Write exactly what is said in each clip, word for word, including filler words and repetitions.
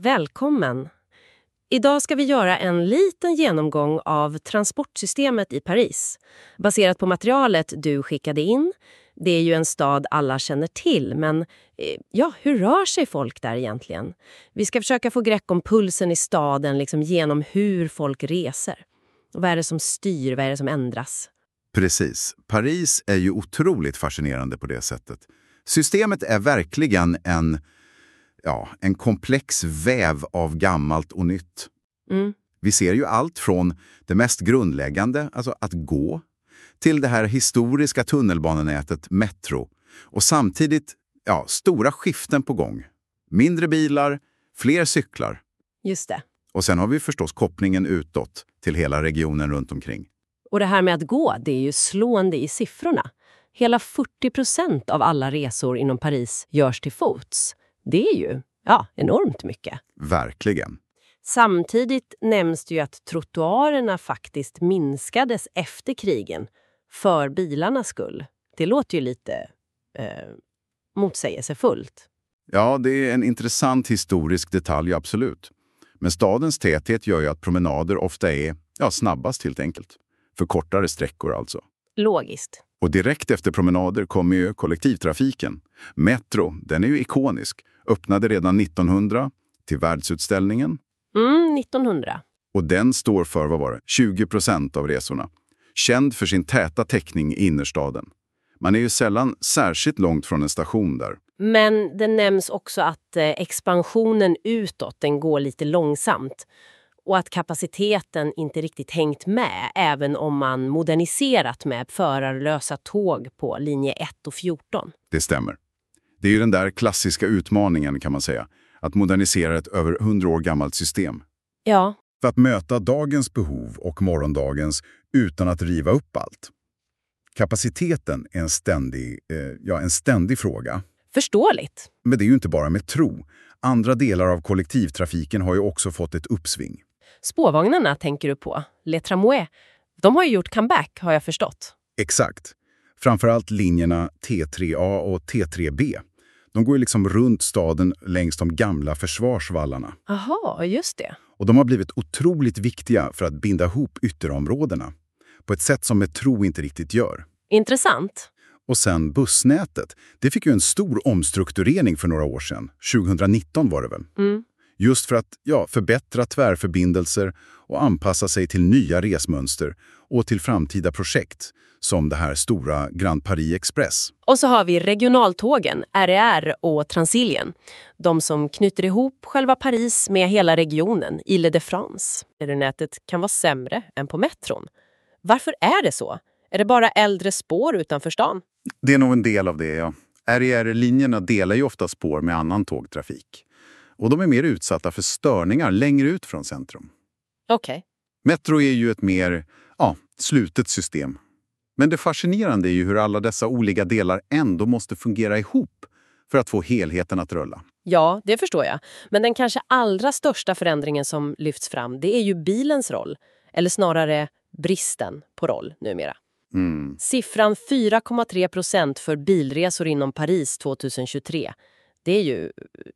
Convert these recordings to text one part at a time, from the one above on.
Välkommen! Idag ska vi göra en liten genomgång av transportsystemet i Paris. Baserat på materialet du skickade in. Det är ju en stad alla känner till, men ja, hur rör sig folk där egentligen? Vi ska försöka få grepp om pulsen i staden liksom genom hur folk reser. Och vad är det som styr, vad är det som ändras? Precis. Paris är ju otroligt fascinerande på det sättet. Systemet är verkligen en, ja, en komplex väv av gammalt och nytt. Mm. Vi ser ju allt från det mest grundläggande, alltså att gå, till det här historiska tunnelbanenätet Metro. Och samtidigt, ja, stora skiften på gång. Mindre bilar, fler cyklar. Just det. Och sen har vi förstås kopplingen utåt till hela regionen runt omkring. Och det här med att gå, det är ju slående i siffrorna. Hela fyrtio procent av alla resor inom Paris görs till fots. Det är ju, ja, enormt mycket. Verkligen. Samtidigt nämns det ju att trottoarerna faktiskt minskades efter krigen för bilarnas skull. Det låter ju lite eh, motsägelsefullt. Ja, det är en intressant historisk detalj, absolut. Men stadens täthet gör ju att promenader ofta är ja, snabbast helt enkelt. För kortare sträckor alltså. Logiskt. Och direkt efter promenader kommer ju kollektivtrafiken. Metro, den är ju ikonisk. Öppnade redan nittonhundra till världsutställningen. Mm, nittonhundra. Och den står för, vad var det, tjugo procent av resorna. Känd för sin täta täckning i innerstaden. Man är ju sällan särskilt långt från en station där. Men det nämns också att eh, expansionen utåt den går lite långsamt. Och att kapaciteten inte riktigt hängt med även om man moderniserat med förarlösa tåg på linje ett och fjorton. Det stämmer. Det är ju den där klassiska utmaningen kan man säga. Att modernisera ett över hundra år gammalt system. Ja. För att möta dagens behov och morgondagens utan att riva upp allt. Kapaciteten är en ständig, eh, ja, en ständig fråga. Förståeligt. Men det är ju inte bara med tro. Andra delar av kollektivtrafiken har ju också fått ett uppsving. Spårvagnarna tänker du på. Les Tramways. De har ju gjort comeback har jag förstått. Exakt. Framförallt linjerna T tre A och T tre B. De går ju liksom runt staden längs de gamla försvarsvallarna. Aha, just det. Och de har blivit otroligt viktiga för att binda ihop ytterområdena. På ett sätt som Metro inte riktigt gör. Intressant. Och sen bussnätet. Det fick ju en stor omstrukturering för några år sedan. tjugonitton var det väl? Mm. Just för att ja, förbättra tvärförbindelser och anpassa sig till nya resmönster och till framtida projekt som det här stora Grand Paris Express. Och så har vi regionaltågen, R E R och Transilien. De som knyter ihop själva Paris med hela regionen, Ile-de-France. Nätet kan vara sämre än på metron. Varför är det så? Är det bara äldre spår utanför stan? Det är nog en del av det, ja. R E R-linjerna delar ju ofta spår med annan tågtrafik. Och de är mer utsatta för störningar längre ut från centrum. Okej. Okay. Metro är ju ett mer ja, slutet system. Men det fascinerande är ju hur alla dessa olika delar ändå måste fungera ihop för att få helheten att rulla. Ja, det förstår jag. Men den kanske allra största förändringen som lyfts fram, det är ju bilens roll. Eller snarare bristen på roll numera. Mm. Siffran fyra komma tre procent för bilresor inom Paris tjugohundratjugotre. Det är ju,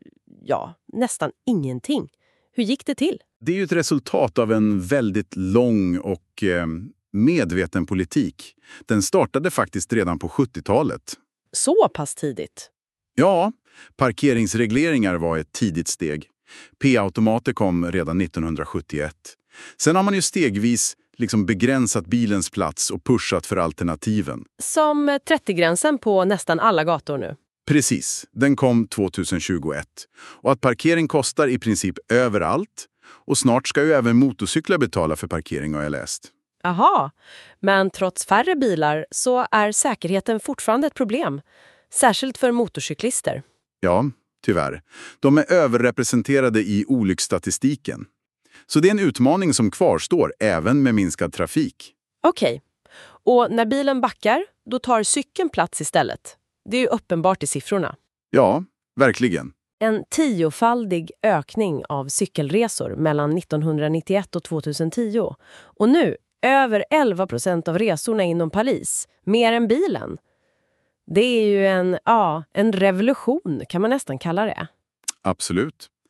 ja, nästan ingenting. Hur gick det till? Det är ju ett resultat av en väldigt lång och eh, medveten politik. Den startade faktiskt redan på sjuttiotalet. Så pass tidigt? Ja, parkeringsregleringar var ett tidigt steg. P-automater kom redan nittonhundrasjuttioett. Sen har man ju stegvis liksom begränsat bilens plats och pushat för alternativen. Som trettio-gränsen på nästan alla gator nu. Precis, den kom tjugohundratjugoett. Och att parkering kostar i princip överallt. Och snart ska ju även motorcyklar betala för parkering har jag läst. Aha, men trots färre bilar så är säkerheten fortfarande ett problem. Särskilt för motorcyklister. Ja, tyvärr. De är överrepresenterade i olycksstatistiken. Så det är en utmaning som kvarstår även med minskad trafik. Okej. Okay. Och när bilen backar, då tar cykeln plats istället. Det är ju uppenbart i siffrorna. Ja, verkligen. En tiofaldig ökning av cykelresor mellan nittonhundranittioett och tjugohundratio. Och nu över elva procent av resorna inom Paris. Mer än bilen. Det är ju en, ja, en revolution kan man nästan kalla det. Absolut.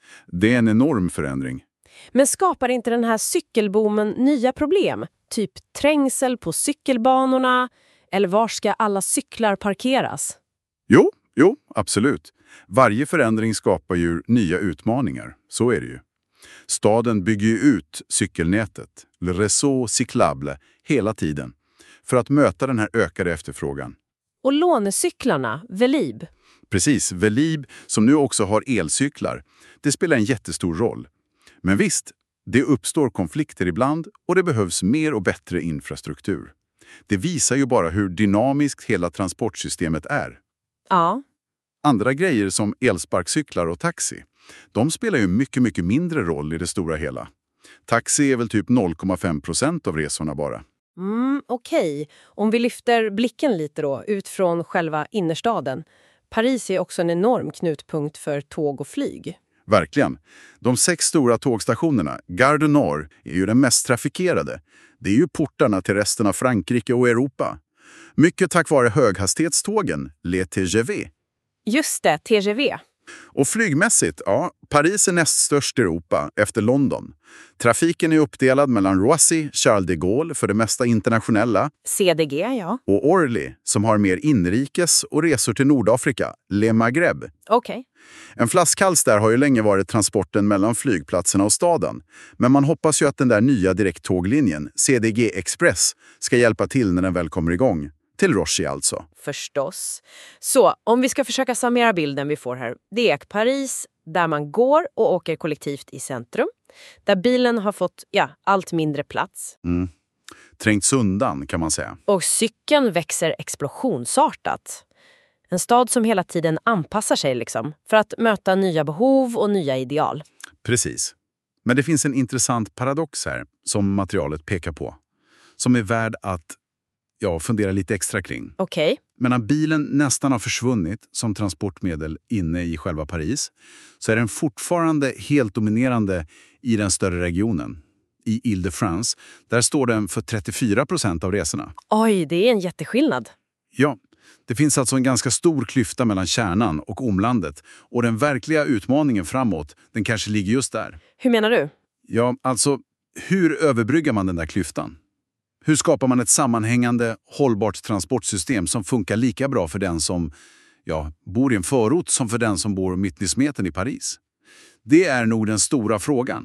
Det är en enorm förändring. Men skapar inte den här cykelboomen nya problem? Typ trängsel på cykelbanorna? Eller var ska alla cyklar parkeras? Jo, jo, absolut. Varje förändring skapar ju nya utmaningar. Så är det ju. Staden bygger ju ut cykelnätet, le réseau cyclable, hela tiden. För att möta den här ökade efterfrågan. Och lånecyklarna, Velib? Precis, Velib som nu också har elcyklar. Det spelar en jättestor roll. Men visst, det uppstår konflikter ibland och det behövs mer och bättre infrastruktur. Det visar ju bara hur dynamiskt hela transportsystemet är. Ja. Andra grejer som elsparkcyklar och taxi, de spelar ju mycket, mycket mindre roll i det stora hela. Taxi är väl typ noll komma fem procent av resorna bara. Mm, okej. Okay. Om vi lyfter blicken lite då, ut från själva innerstaden. Paris är också en enorm knutpunkt för tåg och flyg. Verkligen. De sex stora tågstationerna, Gare du Nord, är ju den mest trafikerade. Det är ju portarna till resten av Frankrike och Europa. Mycket tack vare höghastighetstågen, les T G V. Just det, T G V. Och flygmässigt, ja, Paris är näst störst i Europa efter London. Trafiken är uppdelad mellan Roissy, Charles de Gaulle för det mesta internationella. C D G, ja. Och Orly som har mer inrikes och resor till Nordafrika, Le Maghreb. Okej. Okay. En flaskhals där har ju länge varit transporten mellan flygplatserna och staden. Men man hoppas ju att den där nya direkttåglinjen, C D G Express, ska hjälpa till när den väl kommer igång. Till Roissy alltså. Förstås. Så, om vi ska försöka summera bilden vi får här. Det är Paris där man går och åker kollektivt i centrum. Där bilen har fått, ja, allt mindre plats. Mm. Trängts undan kan man säga. Och cykeln växer explosionsartat. En stad som hela tiden anpassar sig liksom för att möta nya behov och nya ideal. Precis. Men det finns en intressant paradox här som materialet pekar på. Som är värd att ja, fundera lite extra kring. Okej. Okay. Men när bilen nästan har försvunnit som transportmedel inne i själva Paris så är den fortfarande helt dominerande i den större regionen. I Ile-de-France, där står den för trettiofyra procent av resorna. Oj, det är en jätteskillnad. Ja, det finns alltså en ganska stor klyfta mellan kärnan och omlandet. Och den verkliga utmaningen framåt, den kanske ligger just där. Hur menar du? Ja, alltså, hur överbryggar man den där klyftan? Hur skapar man ett sammanhängande, hållbart transportsystem som funkar lika bra för den som ja, bor i en förort som för den som bor mitt i smeten i Paris? Det är nog den stora frågan.